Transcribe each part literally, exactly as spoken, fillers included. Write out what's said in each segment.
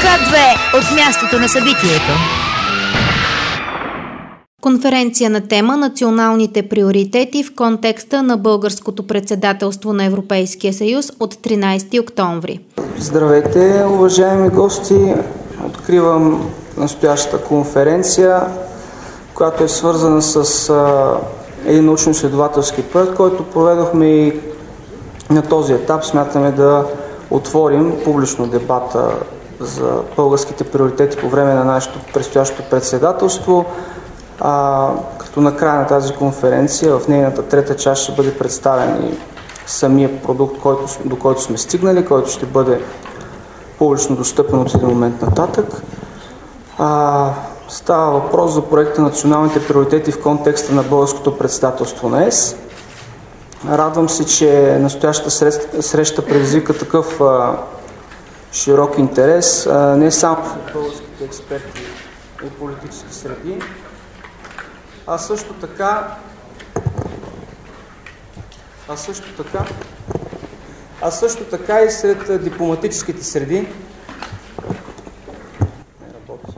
К две от мястото на събитието. Конференция на тема «Националните приоритети в контекста на българското председателство на Европейския съюз» от тринайсети октомври. Здравейте, уважаеми гости! Откривам настоящата конференция, която е свързана с а, един научно-изследователски проект, който проведохме и на този етап смятаме да отворим публично дебата за българските приоритети по време на нашето предстоящо председателство. А, като на края на тази конференция, в нейната трета част ще бъде представен и самия продукт, който, до който сме стигнали, който ще бъде публично достъпен от един момент нататък. А, става въпрос за проекта Националните приоритети в контекста на българското председателство на ЕС. Радвам се, че настоящата среща предизвика такъв а, широк интерес, а, не само в българските експерти и политически среди, а също така а също така а също така и сред дипломатическите среди. Не работи.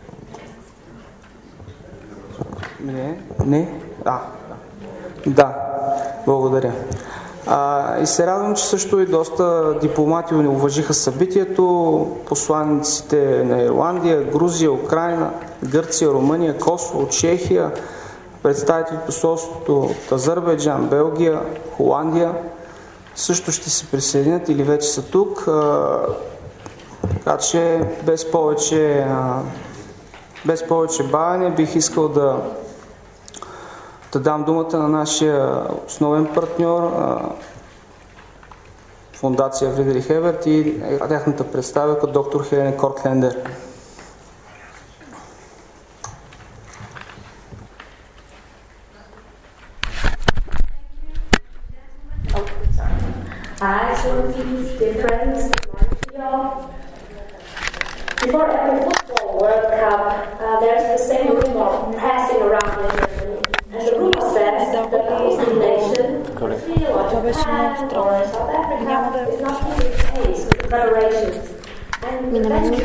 Не, не, а, да. Да, благодаря. А, и се радвам, че също и доста дипломати ни уважиха събитието. Посланиците на Ирландия, Грузия, Украйна, Гърция, Румъния, Косово, Чехия, представители посолството от Азербайджан, Белгия, Холандия също ще се присъединят или вече са тук. А, така че без повече, а, без повече бавене бих искал да, да дам думата на нашия основен партньор, а, Фондация Фридрих Еберт и тяхната представителка доктор Хелен Кортлендер. Hi, Excellencies, dear friends, good morning to you all. Before every football World Cup, uh, there's the same rumor passing around in Germany. And the rumor says that the Muslim nation, Brazil or Japan or South Africa, is not keeping pace with the preparations. And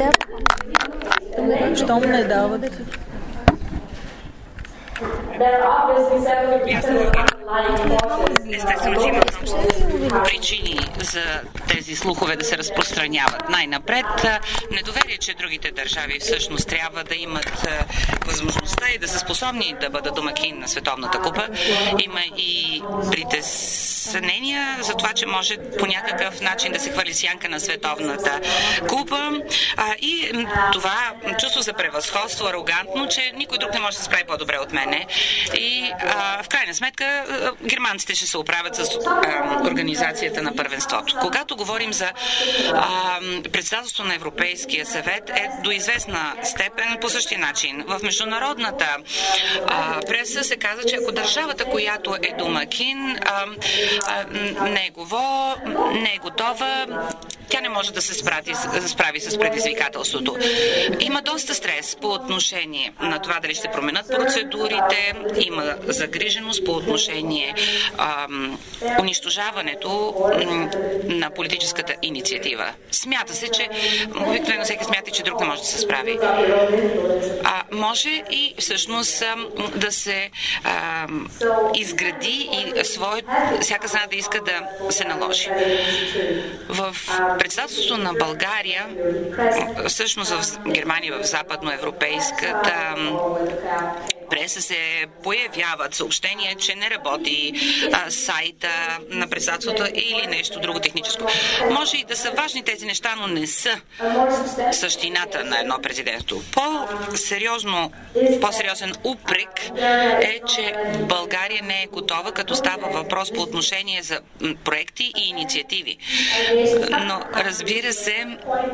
there are obviously several different underlying forces. Естествено, че има много причини за тези слухове да се разпространяват. Най-напред, недоверие, че другите държави всъщност трябва да имат възможността и да са способни да бъдат домакин на Световната купа. Има и притеснения за това, че може по някакъв начин да се хвърли сянка на Световната купа. И това чувство за превъзходство, арогантно, че никой друг не може да се справи по-добре от мене. И в крайна сметка германците ще се оправят с а, организацията на първенството. Когато говорим за а, председателство на Европейския съвет, е до известна степен по същия начин. В международната а, преса се казва, че ако държавата, която е домакин, а, а, не е гово, не е готова, тя не може да се справи, справи с предизвикателството. Има доста стрес по отношение на това дали ще променят процедурите, има загриженост по отношение ам, унищожаването м, на политическата инициатива. Смята се, че обикновено всеки смята, че друг не може да се справи. А може и всъщност ам, да се ам, изгради и свое, всяка страна да иска да се наложи. В председателството на България, всъщност в Германия, в западноевропейската преса се появяват съобщения, че не работи а, сайта на председателството или нещо друго техническо. Може и да са важни тези неща, но не са същината на едно президентство. По-сериозно, по-сериозен упрек е, че България не е готова, като става въпрос по отношение за проекти и инициативи. Но разбира се,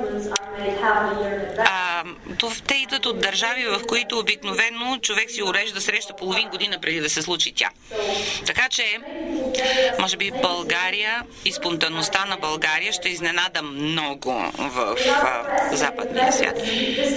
а, те идват от държави, в които обикновено човек си урежда среща половин година преди да се случи тя. Така че, може би България и спонтанността на България ще изненада много в а, западния свят.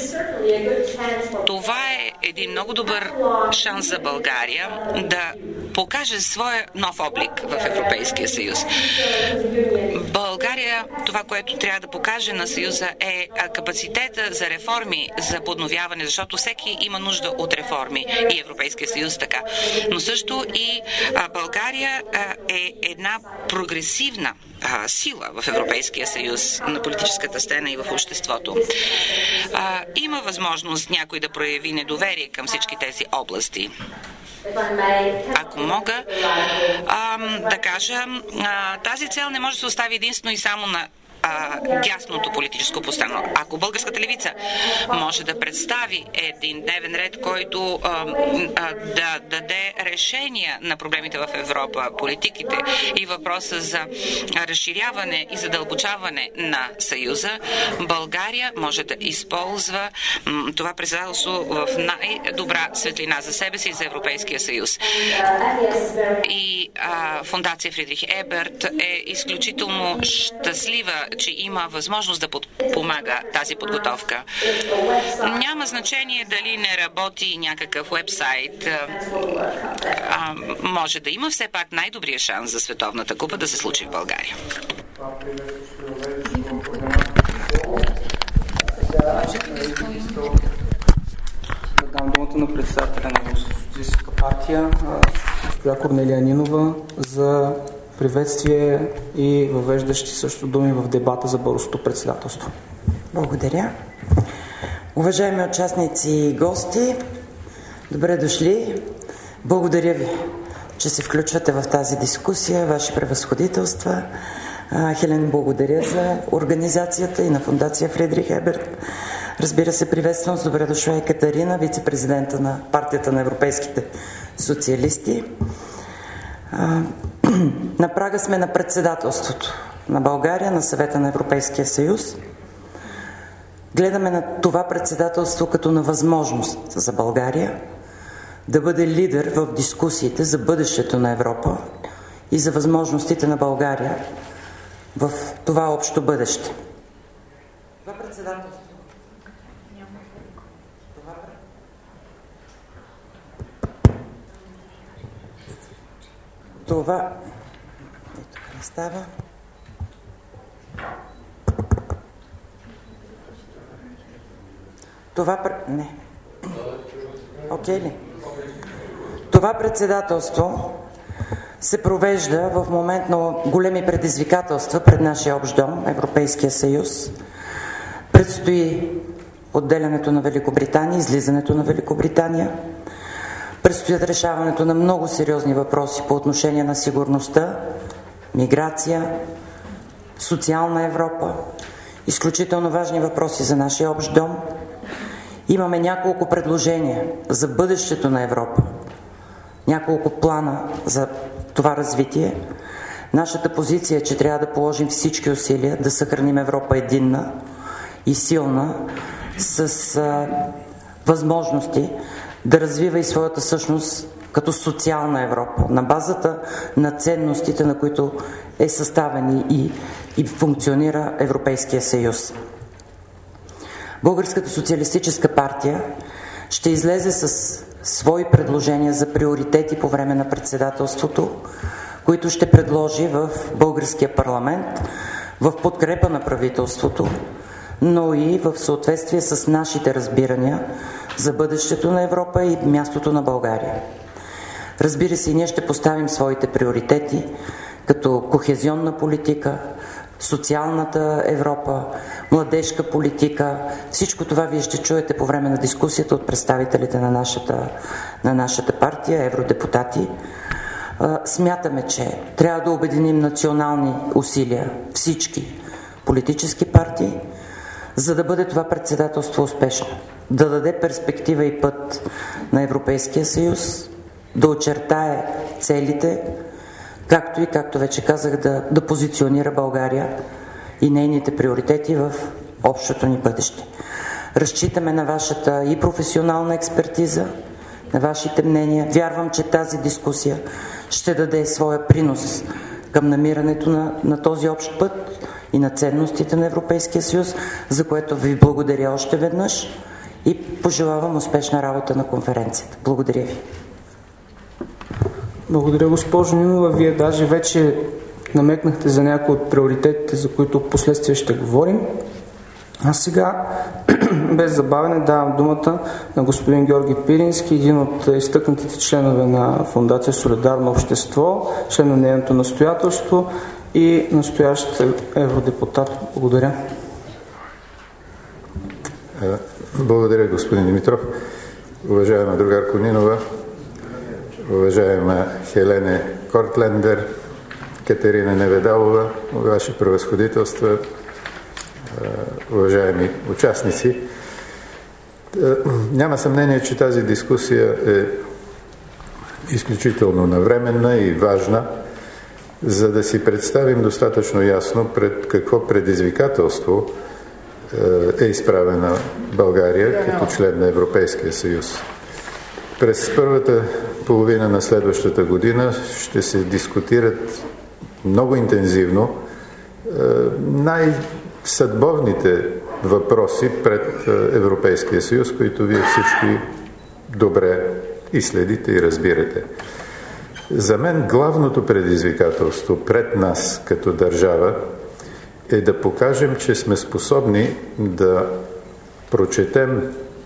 Това е един много добър шанс за България да покаже своя нов облик в Европейския съюз. България, това, което трябва да покаже на Съюза е капацитета за реформи, за подновяване, защото всеки има нужда от реформи и Европейския съюз така. Но също и България е една прогресивна сила в Европейския съюз на политическата сцена и в обществото. Има възможност някой да прояви недоверие към всички тези области. Ако мога а, да кажа, а, тази цел не може да се остави единствено и само на дясното политическо постано. Ако българската левица може да представи един дневен ред, който а, а, да даде решения на проблемите в Европа, политиките и въпроса за разширяване и задълбочаване на Съюза, България може да използва м, това председателство в най-добра светлина за себе си и за Европейския съюз. И а, фондация Фридрих Еберт е изключително щастлива, че има възможност да подпомага тази подготовка. Няма значение дали не работи някакъв уебсайт. А, може да има все пак най-добрия шанс за Световната купа да се случи в България. Дам думата на председателя на Социалистическа партия, госпожа Корнелия Нинова, за приветствие и въвеждащи също думи в дебата за българското председателство. Благодаря. Уважаеми участници и гости, добре дошли. Благодаря ви, че се включвате в тази дискусия, ваши превъзходителства. Хелен, благодаря за организацията и на фондация Фридрих Еберт. Разбира се, приветствам с добре дошла и Катарина, вице-президента на партията на европейските социалисти. На прага сме на председателството на България, на Съвета на Европейския съюз. Гледаме на това председателство като на възможност за България да бъде лидер в дискусиите за бъдещето на Европа и за възможностите на България в това общо бъдеще. Това председателство Това и тук не става. Това не. Окей ли? Това председателство се провежда в момент на големи предизвикателства пред нашия общ дом, Европейския съюз. Предстои отделянето на Великобритания, излизането на Великобритания. Предстоят решаването на много сериозни въпроси по отношение на сигурността, миграция, социална Европа, изключително важни въпроси за нашия общ дом. Имаме няколко предложения за бъдещето на Европа, няколко плана за това развитие. Нашата позиция е, че трябва да положим всички усилия да съхраним Европа единна и силна, с а, възможности да развива и своята същност като социална Европа, на базата на ценностите, на които е съставен и, и функционира Европейския съюз. Българската социалистическа партия ще излезе с свои предложения за приоритети по време на председателството, които ще предложи в българския парламент в подкрепа на правителството, но и в съответствие с нашите разбирания за бъдещето на Европа и мястото на България. Разбира се, и ние ще поставим своите приоритети, като кохезионна политика, социалната Европа, младежка политика. Всичко това вие ще чуете по време на дискусията от представителите на нашата, на нашата партия, евродепутати. Смятаме, че трябва да обединим национални усилия, всички политически партии, за да бъде това председателство успешно, да даде перспектива и път на Европейския съюз, да очертае целите, както и, както вече казах, да, да позиционира България и нейните приоритети в общото ни бъдеще. Разчитаме на вашата и професионална експертиза, на вашите мнения. Вярвам, че тази дискусия ще даде своя принос към намирането на, на този общ път и на ценностите на Европейския съюз, за което ви благодаря още веднъж и пожелавам успешна работа на конференцията. Благодаря ви. Благодаря, госпожо Нинова. Вие даже вече намекнахте за някои от приоритетите, за които в последствие ще говорим. А сега, без забавяне, давам думата на господин Георги Пирински, един от изтъкнатите членове на Фондация Солидарно общество, член на нейното настоятелство и настоящ евродепутат. Благодаря. Благодаря, господин Димитров. Уважаема другарко Нинова, уважаема Хелене Кортлендер, Катерина Неведалова, Ваше превъзходителства, уважаеми участници. Няма съмнение, че тази дискусия е изключително навременна и важна, за да си представим достатъчно ясно пред какво предизвикателство е изправена България като член на Европейския съюз. През първата половина на следващата година ще се дискутират много интензивно най-съдбовните въпроси пред Европейския съюз, които вие всички добре и следите и разбирате. За мен главното предизвикателство пред нас като държава е да покажем, че сме способни да прочетем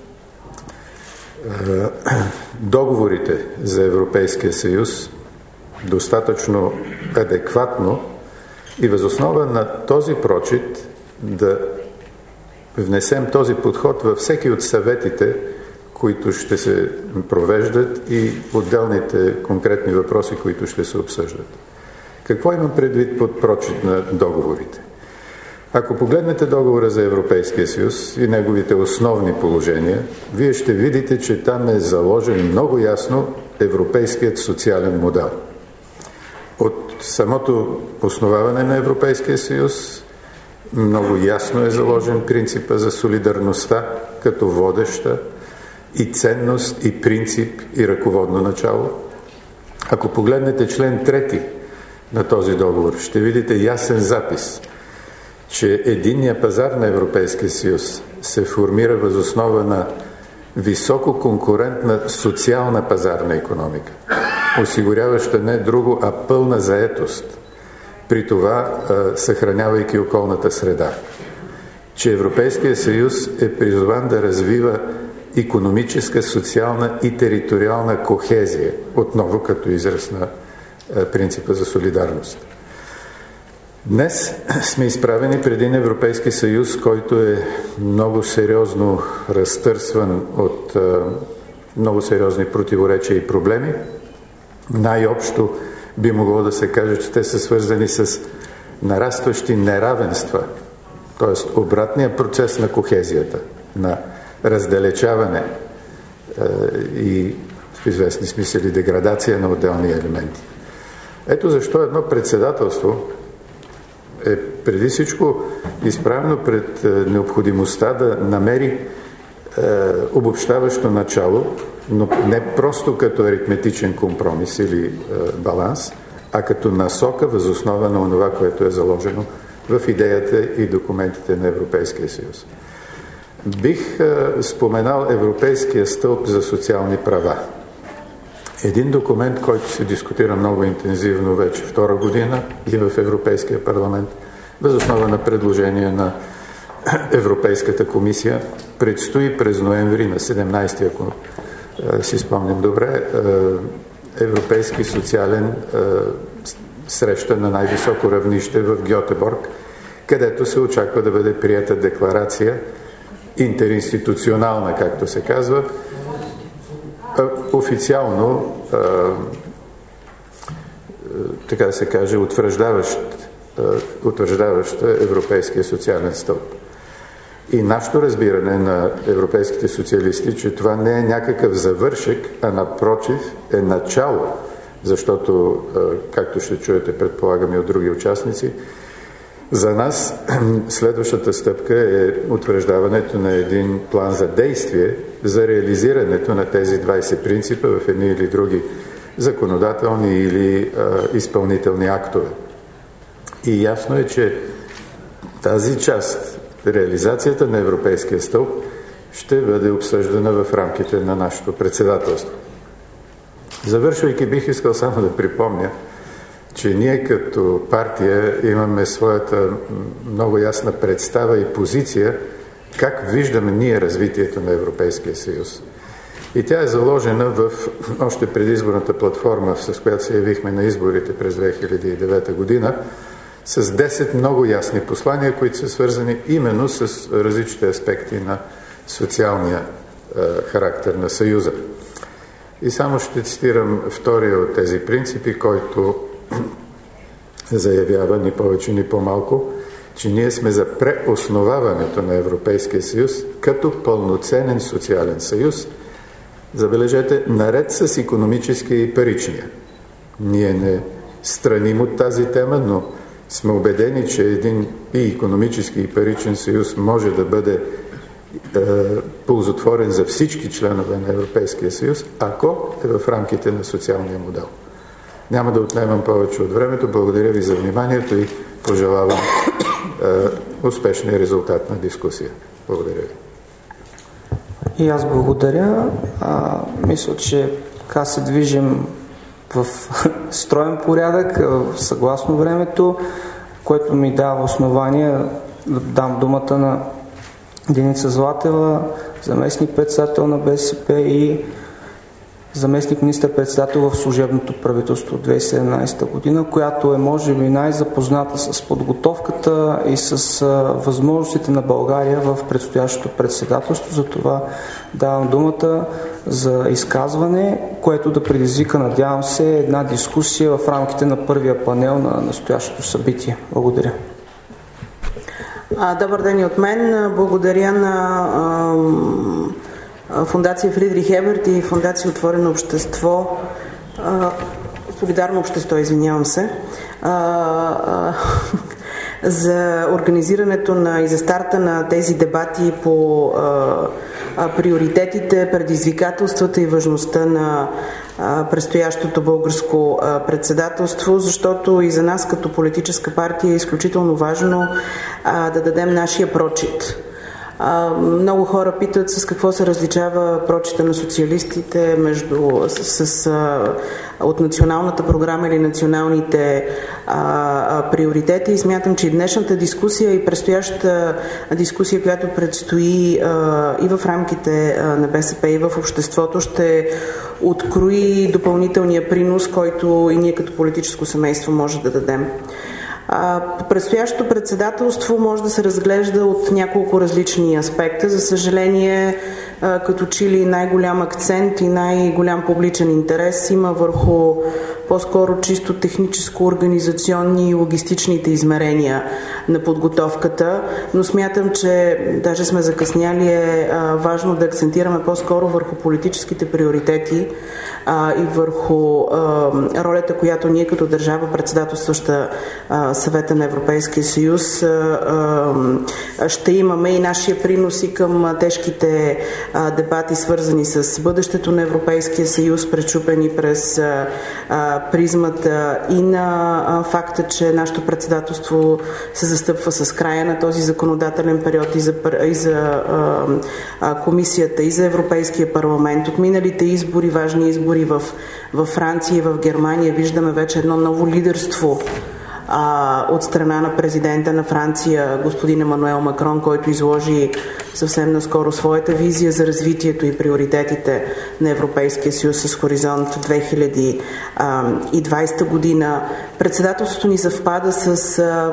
е, договорите за Европейския съюз достатъчно адекватно и въз основа на този прочит да внесем този подход във всеки от съветите, които ще се провеждат и отделните конкретни въпроси, които ще се обсъждат. Какво имам предвид под прочит на договорите? Ако погледнете договора за Европейския съюз и неговите основни положения, вие ще видите, че там е заложен много ясно европейският социален модел. От самото основаване на Европейския съюз много ясно е заложен принципа за солидарността като водеща и ценност, и принцип, и ръководно начало. Ако погледнете член трети на този договор, ще видите ясен запис, че единният пазар на Европейския съюз се формира въз основа на високо конкурентна социална пазарна икономика, осигуряваща не друго, а пълна заетост, при това съхранявайки околната среда. Че Европейския съюз е призован да развива икономическа, социална и териториална кохезия, отново като израз на принципа за солидарност. Днес сме изправени пред един Европейски съюз, който е много сериозно разтърсван от много сериозни противоречия и проблеми. Най-общо би могло да се каже, че те са свързани с нарастващи неравенства, т.е. обратния процес на кохезията, на раздалечаване е, и в известни смисъли деградация на отделни елементи. Ето защо едно председателство е преди всичко изправено пред е, необходимостта да намери е, обобщаващо начало, но не просто като аритметичен компромис или е, баланс, а като насока въз основа на това, което е заложено в идеята и документите на Европейския съюз. Бих е, споменал Европейския стълб за социални права. Един документ, който се дискутира много интензивно вече втора година и в Европейския парламент, въз основа на предложение на Европейската комисия, предстои през ноември на седемнайсети, ако е, си спомням добре, е, Европейски социален е, среща на най-високо равнище в Гьотеборг, където се очаква да бъде приета декларация интеринституционална, както се казва, официално, така да се каже, утвърждаващ, утвърждаваща Европейския социален стълб. И нашето разбиране на европейските социалисти, че това не е някакъв завършек, а напротив е начало, защото, както ще чуете, предполагам и от други участници, за нас следващата стъпка е утвърждаването на един план за действие за реализирането на тези двайсет принципа в едни или други законодателни или а, изпълнителни актове. И ясно е, че тази част, реализацията на Европейския стълб, ще бъде обсъждана в рамките на нашето председателство. Завършвайки, бих искал само да припомня, че ние като партия имаме своята много ясна представа и позиция как виждаме ние развитието на Европейския съюз. И тя е заложена в още предизборната платформа, с която се явихме на изборите през две хиляди и девета година, с десет много ясни послания, които са свързани именно с различните аспекти на социалния е, характер на Съюза. И само ще цитирам втория от тези принципи, който заявява ни повече, ни по-малко, че ние сме за преосноваването на Европейския съюз като пълноценен социален съюз, забележете, наред с икономическия и паричния. Ние не страним от тази тема, но сме убедени, че един и икономически и паричен съюз може да бъде е, ползотворен за всички членове на Европейския съюз, ако е в рамките на социалния модел. Няма да отнемам повече от времето. Благодаря ви за вниманието и пожелавам е, успешния резултат на дискусия. Благодаря ви. И аз благодаря. А, мисля, че така се движим в строен порядък, съгласно времето, което ми дава основание да дам думата на Деница Златева, заместник-председател на БСП и заместник министър-председател в служебното правителство от две хиляди и седемнадесета година, която е може би най-запозната с подготовката и с а, възможностите на България в предстоящото председателство. Затова давам думата за изказване, което да предизвика, надявам се, една дискусия в рамките на първия панел на настоящото събитие. Благодаря. Добър ден и от мен. Благодаря на Фондация Фридрих Еберт и Фондация Отворено общество, Солидарно общество, извинявам се, за организирането на и за старта на тези дебати по приоритетите, предизвикателствата и важността на предстоящото българско председателство, защото и за нас като политическа партия е изключително важно да дадем нашия прочит. Много хора питат с какво се различава прочита на социалистите между, с, с, от националната програма или националните а, а, приоритети, и смятам, че и днешната дискусия и предстоящата дискусия, която предстои а, и в рамките а, на БСП и в обществото, ще открои допълнителния принос, който и ние като политическо семейство може да дадем. Предстоящото председателство може да се разглежда от няколко различни аспекта. За съжаление, като че ли най-голям акцент и най-голям публичен интерес има върху по-скоро чисто техническо, организационни и логистичните измерения на подготовката, но смятам, че даже сме закъсняли, е важно да акцентираме по-скоро върху политическите приоритети а, и върху а, ролята, която ние като държава, председателстваща а, Съвета на Европейския съюз, а, а, ще имаме и нашия принос и към тежките а, дебати, свързани с бъдещето на Европейския съюз, пречупени през а, а, призмата и на а, факта, че нашето председателство се застъпва с края на този законодателен период и за, и за а, а, комисията, и за Европейския парламент. От миналите избори, важни избори в, в Франция и в Германия, виждаме вече едно ново лидерство а, от страна на президента на Франция, господин Емануел Макрон, който изложи съвсем наскоро своята визия за развитието и приоритетите на Европейския съюз с хоризонт две хиляди и двадесета година. Председателството ни съвпада с а,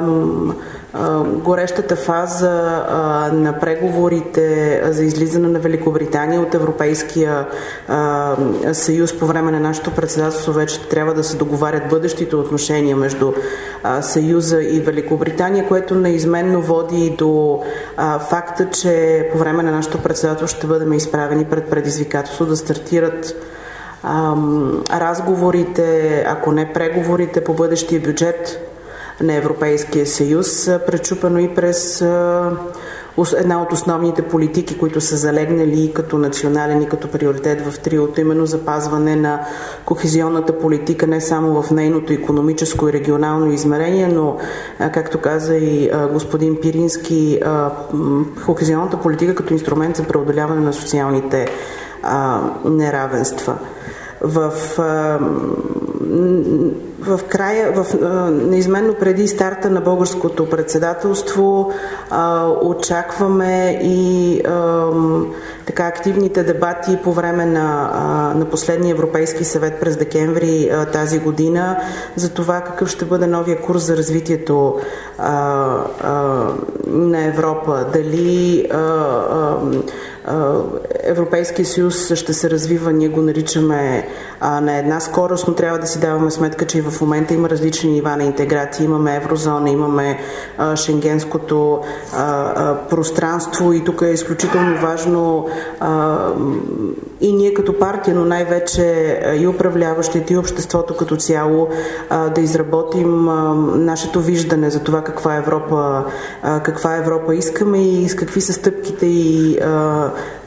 а, горещата фаза а, на преговорите за излизане на Великобритания от Европейския а, съюз. По време на нашето председателство вече трябва да се договарят бъдещите отношения между а, Съюза и Великобритания, което неизменно води до а, факта, че по време на нашето председателство ще бъдем изправени пред предизвикателство да стартират ам, разговорите, ако не преговорите по бъдещия бюджет на Европейския съюз, пречупено и през а, една от основните политики, които са залегнали като национален и като приоритет в триото, именно запазване на кохезионната политика не само в нейното икономическо и регионално измерение, но, както каза и господин Пирински, кохезионната политика като инструмент за преодоляване на социалните неравенства. в а, в края, в, неизменно преди старта на българското председателство а, очакваме и а, така активните дебати по време на, а, на последния Европейски съвет през декември а, тази година за това какъв ще бъде новия курс за развитието а, а, на Европа. Дали а, а, Европейския съюз ще се развива, ние го наричаме а, на една скорост, но трябва да си даваме сметка, че и в момента има различни нива на интеграция. Имаме еврозона, имаме а, шенгенското а, а, пространство и тук е изключително важно а, и ние като партия, но най-вече и управляващите и обществото като цяло а, да изработим а, нашето виждане за това каква Европа, а, каква Европа искаме и с какви са стъпките и а,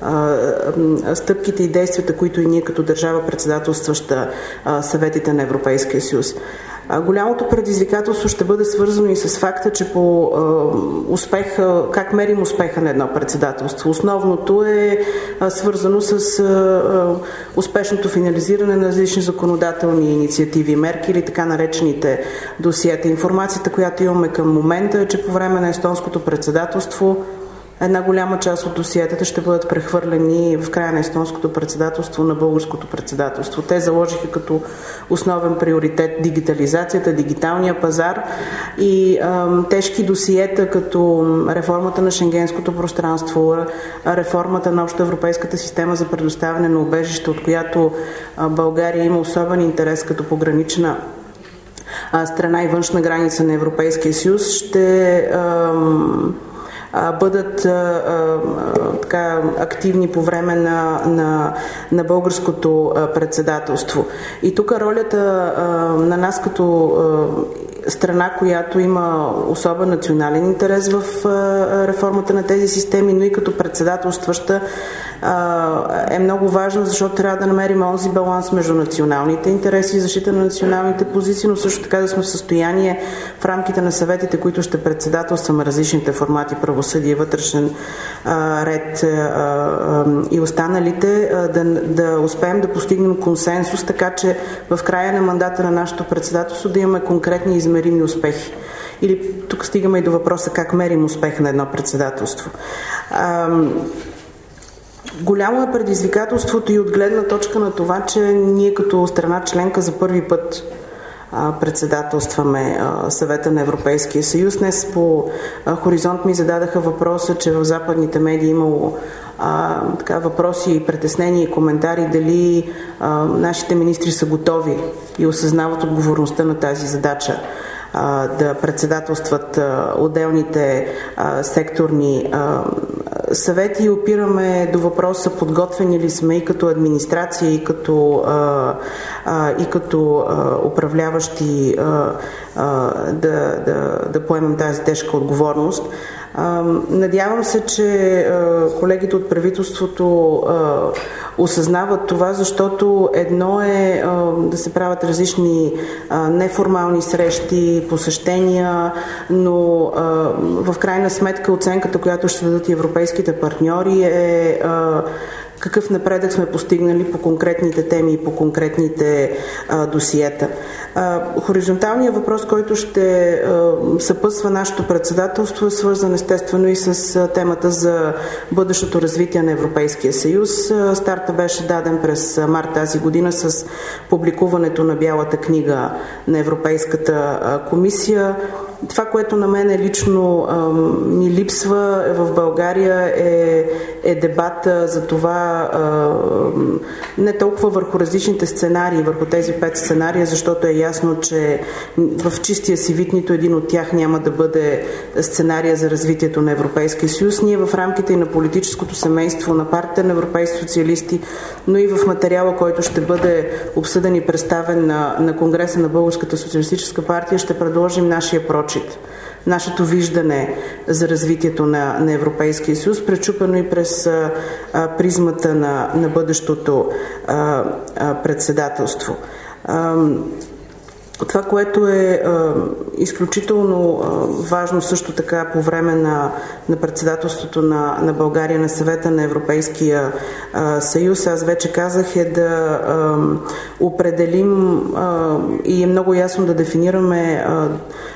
стъпките и действията, които и ние като държава председателстваща съветите на Европейския съюз. Голямото предизвикателство ще бъде свързано и с факта, че по успеха, как мерим успеха на едно председателство. Основното е свързано с успешното финализиране на различни законодателни инициативи и мерки или така наречените досиета. Информацията, която имаме към момента е, че по време на естонското председателство една голяма част от досиетата ще бъдат прехвърлени в края на естонското председателство на българското председателство. Те заложиха като основен приоритет дигитализацията, дигиталния пазар и ам, тежки досиета като реформата на шенгенското пространство, реформата на общоевропейската система за предоставяне на убежище, от която а, България има особен интерес като погранична а, страна и външна граница на Европейския съюз, ще ам, бъдат а, а, така активни по време на, на, на българското а, председателство. И тук ролята а, на нас като а, страна, която има особен национален интерес в а, реформата на тези системи, но и като председателстваща е много важно, защото трябва да намерим онзи баланс между националните интереси и защита на националните позиции, но също така да сме в състояние в рамките на съветите, които ще председателстваме различните формати правосъдие, вътрешен а, ред а, а, и останалите, а, да, да успеем да постигнем консенсус, така че в края на мандата на нашето председателство да имаме конкретни измерими успехи. Или тук стигаме и до въпроса как мерим успех на едно председателство. А, Голямо е предизвикателството и от гледна точка на това, че ние като страна членка за първи път а, председателстваме а, съвета на Европейския съюз. Днес по а, Хоризонт ми зададаха въпроса, че в западните медии имало а, така, въпроси и притеснения и коментари дали а, нашите министри са готови и осъзнават отговорността на тази задача да председателстват отделните секторни съвети и опираме до въпроса подготвени ли сме и като администрация, и като, и като управляващи да, да, да поемем тази тежка отговорност. Надявам се, че колегите от правителството осъзнават това, защото едно е да се правят различни неформални срещи, посещения, но в крайна сметка оценката, която ще дадат и европейските партньори е какъв напредък сме постигнали по конкретните теми и по конкретните а, досиета. А, хоризонталният въпрос, който ще а, съпътства нашето председателство, е свързан естествено и с а, темата за бъдещото развитие на Европейския съюз. А, старта беше даден през март тази година с публикуването на Бялата книга на Европейската а, комисия. Това, което на мен лично а, ми липсва в България е, е дебата за това а, не толкова върху различните сценарии, върху тези пет сценария, защото е ясно, че в чистия си вид нито един от тях няма да бъде сценария за развитието на Европейския съюз. Ние в рамките и на политическото семейство, на партията на европейски социалисти, но и в материала, който ще бъде обсъден и представен на, на Конгреса на Българската социалистическа партия, ще предложим нашия прочит, нашето виждане за развитието на, на Европейския съюз, пречупено и през а, призмата на, на бъдещото а, а, председателство. А, Това, което е а, изключително а, важно също така по време на, на председателството на, на България на Съвета на Европейския а, съюз, аз вече казах, е да а, определим а, и е много ясно да дефинираме а,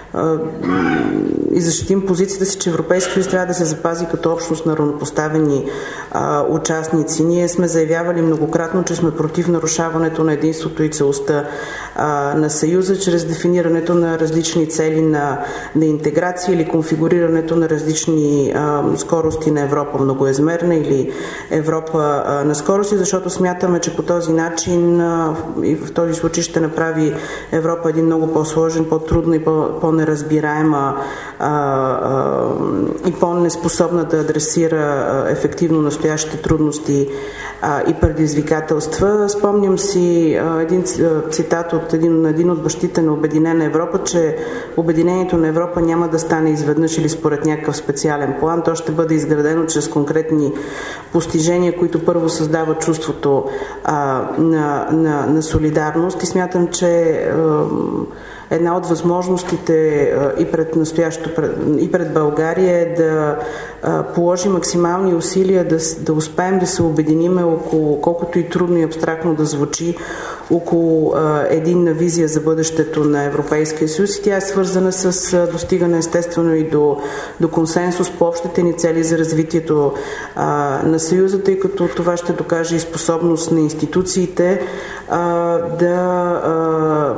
и защитим позицията си, че Европейския съюз трябва да се запази като общност на равнопоставени а, участници. Ние сме заявявали многократно, че сме против нарушаването на единството и целостта а, на Съюза чрез дефинирането на различни цели на, на интеграция или конфигурирането на различни а, скорости на Европа, многоезмерна или Европа а, на скорости, защото смятаме, че по този начин а, и в този случай ще направи Европа един много по-сложен, по-трудно и по- по-неразбираема а, а, и по-неспособна да адресира а, ефективно настоящите трудности а, и предизвикателства. Спомням си а, един цитат от един, един от бащите на Обединена Европа, че обединението на Европа няма да стане изведнъж или според някакъв специален план. То ще бъде изградено чрез конкретни постижения, които първо създават чувството а, на, на, на солидарност, и смятам, че а, една от възможностите и пред настоящото, и пред България е да положи максимални усилия да, да успеем да се обединиме около, колкото и трудно и абстрактно да звучи, около единна визия за бъдещето на Европейския съюз, и тя е свързана с достигане естествено и до, до консенсус по общите ни цели за развитието а, на Съюза, тъй като това ще докаже и способност на институциите а, да а,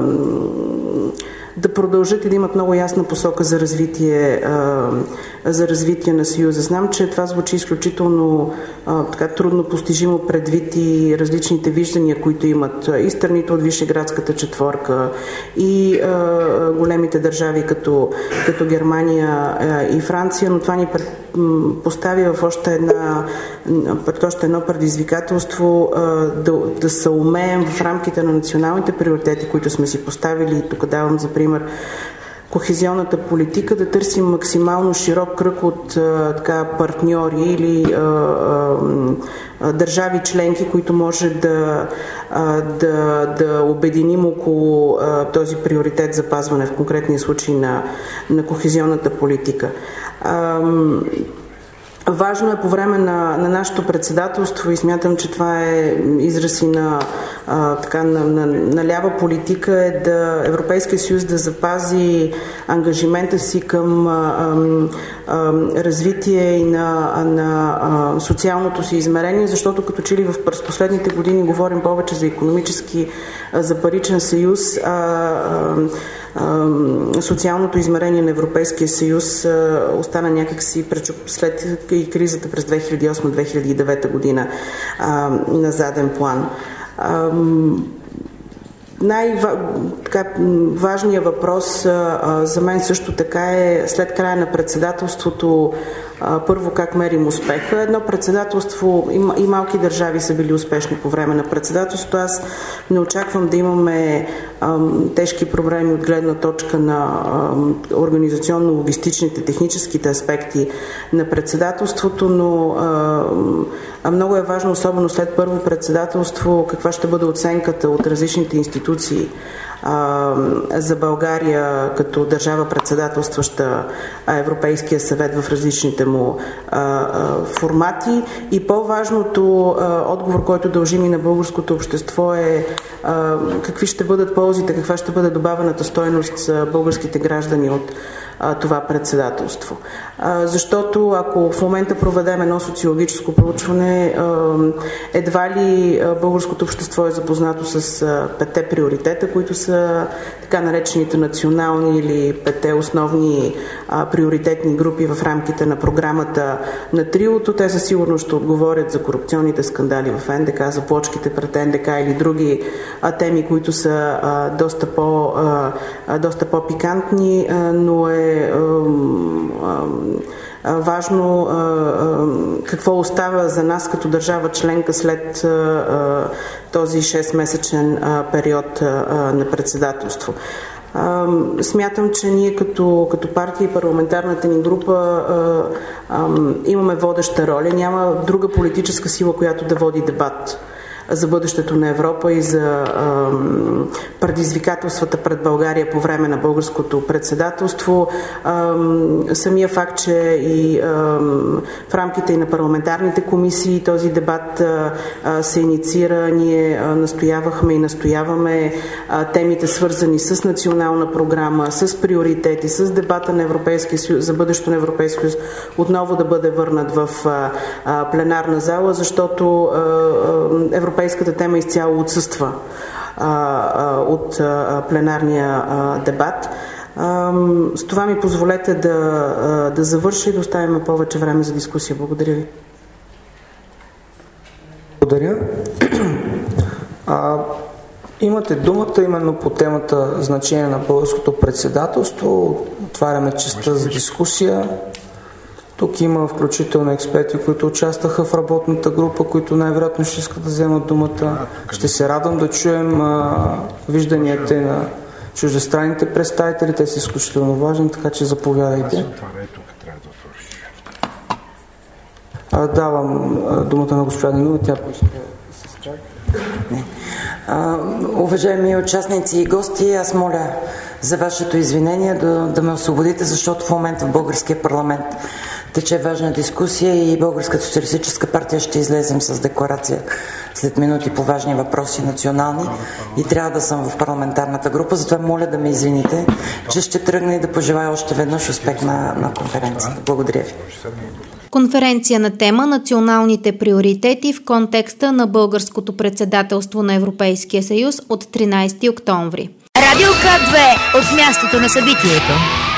да продължат и да имат много ясна посока за развитие, а, за развитие на Съюза. Знам, че това звучи изключително а, така трудно постижимо предвид и различните виждания, които имат и страните от Вишеградската четворка, и а, големите държави като, като Германия а, и Франция, но това ни пред, поставя в още, една, пред още едно предизвикателство а, да, да се умеем в рамките на националните приоритети, които сме си поставили. Тук давам за пример кохезионната политика, да търсим максимално широк кръг от а, така, партньори или а, а, държави членки, които може да, а, да, да обединим около а, този приоритет запазване в конкретния случай на, на кохезионната политика. А, Важно е по време на, на нашето председателство, и смятам, че това е израз и на, а, така, на, на, на лява политика, е да Европейския съюз да запази ангажимента си към а, а, развитие и на, на а, социалното си измерение, защото като че ли в последните години говорим повече за икономически, а, за паричен съюз, а, а, социалното измерение на Европейския съюз остана някакси след и кризата през две хиляди и осма - две хиляди и девета година на заден план. Най-важният въпрос за мен също така е след края на председателството, първо как мерим успеха. Едно председателство, и малки държави са били успешни по време на председателството. Аз не очаквам да имаме ам, тежки проблеми от гледна точка на организационно-логистичните, техническите аспекти на председателството, но ам, а много е важно, особено след първо председателство, каква ще бъде оценката от различните институции а, за България като държава председателстваща Европейския съвет в различните му а, а, формати. И по-важното а, отговор, който дължим и на българското общество, е а, какви ще бъдат ползите, каква ще бъде добавената стойност за българските граждани от това председателство. Защото ако в момента проведем едно социологическо проучване, едва ли българското общество е запознато с петте приоритета, които са така наречените национални или петте основни приоритетни групи в рамките на програмата на триото. Те със сигурност ще отговорят за корупционните скандали в Ен Де Ка, за плочките пред Ен Де Ка или други теми, които са доста по, доста по-пикантни, но е важно какво остава за нас като държава членка след този шестмесечен период на председателство. Смятам, че ние като, като партия и парламентарната ни група имаме водеща роля. Няма друга политическа сила, която да води дебат за бъдещето на Европа и за предизвикателствата пред България по време на българското председателство. Самия факт, че и в рамките и на парламентарните комисии този дебат се инициира, ние настоявахме и настояваме темите, свързани с национална програма, с приоритети, с дебата на Европейския съюз, за бъдещето на Европейския съюз, отново да бъде върнат в пленарна зала, защото европейската тема изцяло отсъства от пленарния дебат. С това ми позволете да, да завърша и да оставим повече време за дискусия. Благодаря ви. Благодаря. А, имате думата именно по темата значение на българското председателство. Отваряме честа за дискусия. Тук има включително експерти, които участваха в работната група, които най-вероятно ще искат да вземат думата. Ще се радвам да чуем а, вижданията на чуждестранните представители. Те са изключително важни, така че заповядайте. А, давам а, думата на госпожа Нинова. Тя поиска да се изкаже. Уважаеми участници и гости, аз моля за вашето извинение да, да ме освободите, защото в момента в българския парламент тече важна дискусия и Българската социалистическа партия ще излезем с декларация след минути по важни въпроси национални и трябва да съм в парламентарната група, затова моля да ме извините, че ще тръгна и да пожелая още веднъж успех на, на конференцията. Благодаря ви. Конференция на тема националните приоритети в контекста на българското председателство на Европейския съюз от тринайсети октомври. Радио К две от мястото на събитието.